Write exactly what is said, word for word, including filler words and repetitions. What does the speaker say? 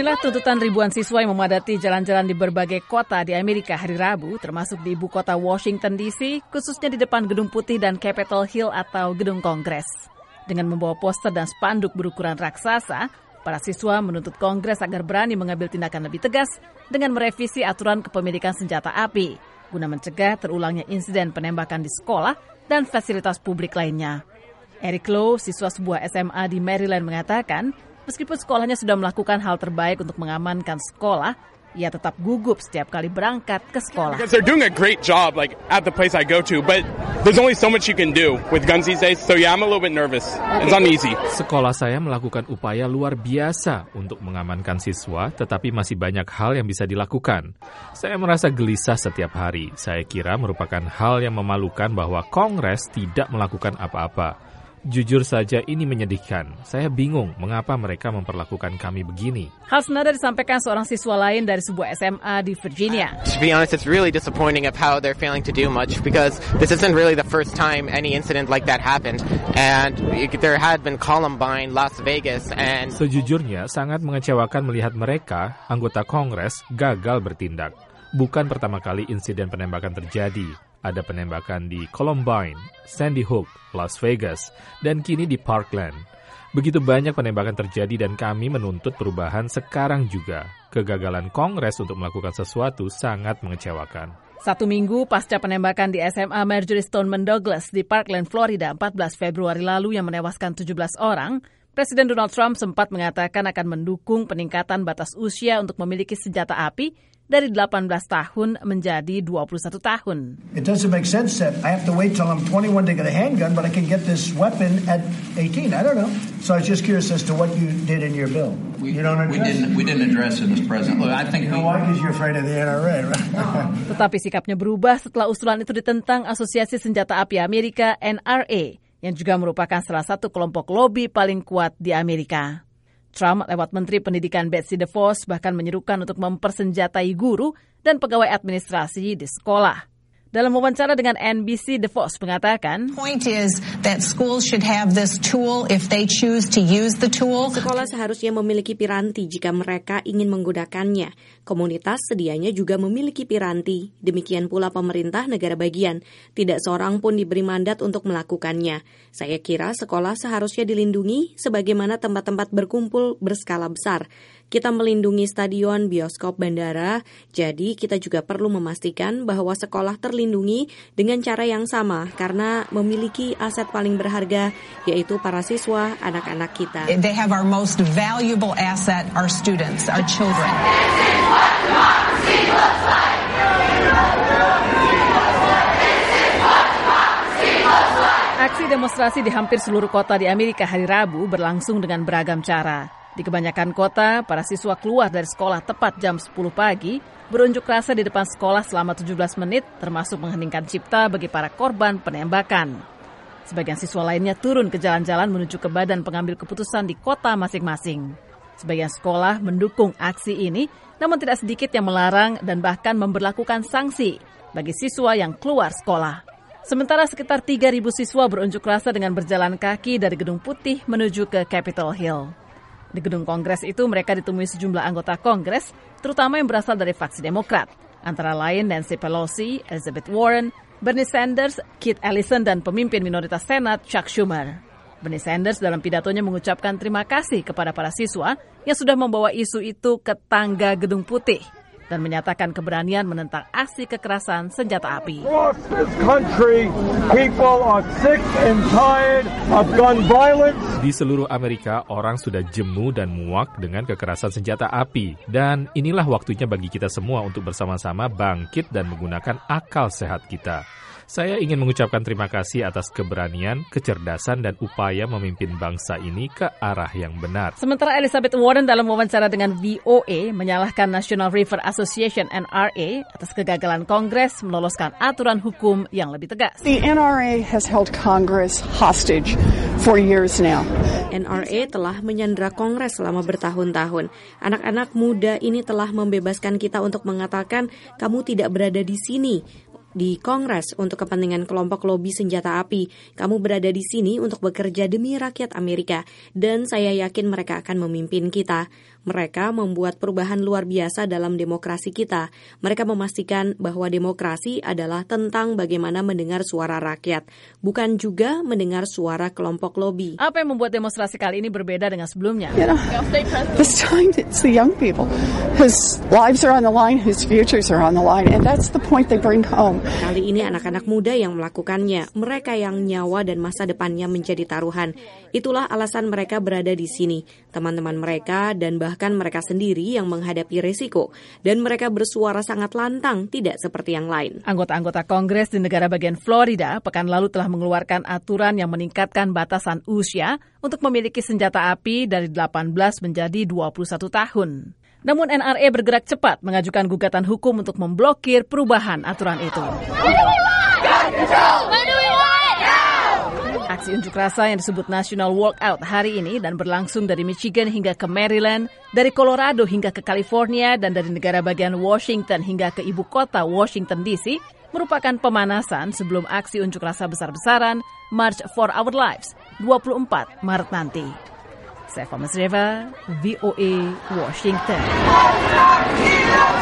Inilah tuntutan ribuan siswa yang memadati jalan-jalan di berbagai kota di Amerika hari Rabu, termasuk di ibu kota Washington D C, khususnya di depan Gedung Putih dan Capitol Hill atau Gedung Kongres. Dengan membawa poster dan spanduk berukuran raksasa, para siswa menuntut Kongres agar berani mengambil tindakan lebih tegas dengan merevisi aturan kepemilikan senjata api, guna mencegah terulangnya insiden penembakan di sekolah dan fasilitas publik lainnya. Eric Lowe, siswa sebuah S M A di Maryland, mengatakan, meskipun sekolahnya sudah melakukan hal terbaik untuk mengamankan sekolah, ia tetap gugup setiap kali berangkat ke sekolah. Because they're doing a great job like at the place I go to, but there's only so much you can do with guns these days. So yeah, I'm a little bit nervous. It's uneasy. Sekolah saya melakukan upaya luar biasa untuk mengamankan siswa, tetapi masih banyak hal yang bisa dilakukan. Saya merasa gelisah setiap hari. Saya kira merupakan hal yang memalukan bahwa Kongres tidak melakukan apa-apa. Jujur saja ini menyedihkan. Saya bingung mengapa mereka memperlakukan kami begini. Hal senada disampaikan seorang siswa lain dari sebuah S M A di Virginia. To be honest, it's really disappointing of how they're failing to do much because this isn't really the first time any incident like that happened. And there had been Columbine, Las Vegas, and... Sejujurnya, sangat mengecewakan melihat mereka, anggota Kongres, gagal bertindak. Bukan pertama kali insiden penembakan terjadi. Ada penembakan di Columbine, Sandy Hook, Las Vegas, dan kini di Parkland. Begitu banyak penembakan terjadi dan kami menuntut perubahan sekarang juga. Kegagalan Kongres untuk melakukan sesuatu sangat mengecewakan. Satu minggu pasca penembakan di S M A Marjory Stoneman Douglas di Parkland, Florida, empat belas Februari lalu yang menewaskan tujuh belas orang, Presiden Donald Trump sempat mengatakan akan mendukung peningkatan batas usia untuk memiliki senjata api dari delapan belas tahun menjadi dua puluh satu tahun. It doesn't make sense that I have to wait till I'm twenty-one to get a handgun, but I can get this weapon at eighteen. I don't know. So I was just curious as to what you did in your bill. We, you don't address we didn't. We didn't address it, Mister President. Look, I think. You know why? Because you're afraid of the N R A, right? Tetapi sikapnya berubah setelah usulan itu ditentang Asosiasi Senjata Api Amerika N R A, yang juga merupakan salah satu kelompok lobi paling kuat di Amerika. Trump lewat Menteri Pendidikan Betsy DeVos bahkan menyerukan untuk mempersenjatai guru dan pegawai administrasi di sekolah. Dalam wawancara dengan N B C, DeVos mengatakan, Point is that schools should have this tool if they choose to use the tool. Sekolah seharusnya memiliki piranti jika mereka ingin menggunakannya. Komunitas sedianya juga memiliki piranti. Demikian pula pemerintah negara bagian. Tidak seorang pun diberi mandat untuk melakukannya. Saya kira sekolah seharusnya dilindungi sebagaimana tempat-tempat berkumpul berskala besar. Kita melindungi stadion, bioskop, bandara, jadi kita juga perlu memastikan bahwa sekolah terlindungi dengan cara yang sama karena memiliki aset paling berharga, yaitu para siswa, anak-anak kita. They have our most valuable asset, our students, our children. Aksi demonstrasi di hampir seluruh kota di Amerika hari Rabu berlangsung dengan beragam cara. Di kebanyakan kota, para siswa keluar dari sekolah tepat jam sepuluh pagi, berunjuk rasa di depan sekolah selama tujuh belas menit, termasuk mengheningkan cipta bagi para korban penembakan. Sebagian siswa lainnya turun ke jalan-jalan menuju ke badan pengambil keputusan di kota masing-masing. Sebagian sekolah mendukung aksi ini, namun tidak sedikit yang melarang dan bahkan memberlakukan sanksi bagi siswa yang keluar sekolah. Sementara sekitar tiga ribu siswa berunjuk rasa dengan berjalan kaki dari Gedung Putih menuju ke Capitol Hill. Di Gedung Kongres itu mereka ditemui sejumlah anggota Kongres, terutama yang berasal dari faksi Demokrat, antara lain Nancy Pelosi, Elizabeth Warren, Bernie Sanders, Keith Ellison, dan pemimpin minoritas Senat Chuck Schumer. Bernie Sanders dalam pidatonya mengucapkan terima kasih kepada para siswa yang sudah membawa isu itu ke tangga Gedung Putih dan menyatakan keberanian menentang aksi kekerasan senjata api. Across this country, people are sick and tired of gun violence. Di seluruh Amerika, orang sudah jemu dan muak dengan kekerasan senjata api. Dan inilah waktunya bagi kita semua untuk bersama-sama bangkit dan menggunakan akal sehat kita. Saya ingin mengucapkan terima kasih atas keberanian, kecerdasan, dan upaya memimpin bangsa ini ke arah yang benar. Sementara Elizabeth Warren dalam wawancara dengan V O A menyalahkan National Rifle Association N R A atas kegagalan Kongres meloloskan aturan hukum yang lebih tegas. The N R A has held Congress hostage for years now. N R A telah menyandera Kongres selama bertahun-tahun. Anak-anak muda ini telah membebaskan kita untuk mengatakan kamu tidak berada di sini di Kongres untuk kepentingan kelompok lobi senjata api. Kamu berada di sini untuk bekerja demi rakyat Amerika, dan saya yakin mereka akan memimpin kita. Mereka membuat perubahan luar biasa dalam demokrasi kita. Mereka memastikan bahwa demokrasi adalah tentang bagaimana mendengar suara rakyat, bukan juga mendengar suara kelompok lobi. Apa yang membuat demonstrasi kali ini berbeda dengan sebelumnya? You know, this time it's the young people whose lives are on the line, whose futures are on the line, and that's the point they bring home. Kali ini anak-anak muda yang melakukannya, mereka yang nyawa dan masa depannya menjadi taruhan. Itulah alasan mereka berada di sini. Teman-teman mereka dan bahkan mereka sendiri yang menghadapi risiko. Dan mereka bersuara sangat lantang, tidak seperti yang lain. Anggota-anggota Kongres di negara bagian Florida pekan lalu telah mengeluarkan aturan yang meningkatkan batasan usia untuk memiliki senjata api dari delapan belas menjadi dua puluh satu tahun. Namun N R A bergerak cepat mengajukan gugatan hukum untuk memblokir perubahan aturan itu. Aksi unjuk rasa yang disebut National Walkout hari ini dan berlangsung dari Michigan hingga ke Maryland, dari Colorado hingga ke California, dan dari negara bagian Washington hingga ke ibu kota Washington D C merupakan pemanasan sebelum aksi unjuk rasa besar-besaran March for Our Lives dua puluh empat Maret nanti. Saya Fama Sreva, V O A Washington.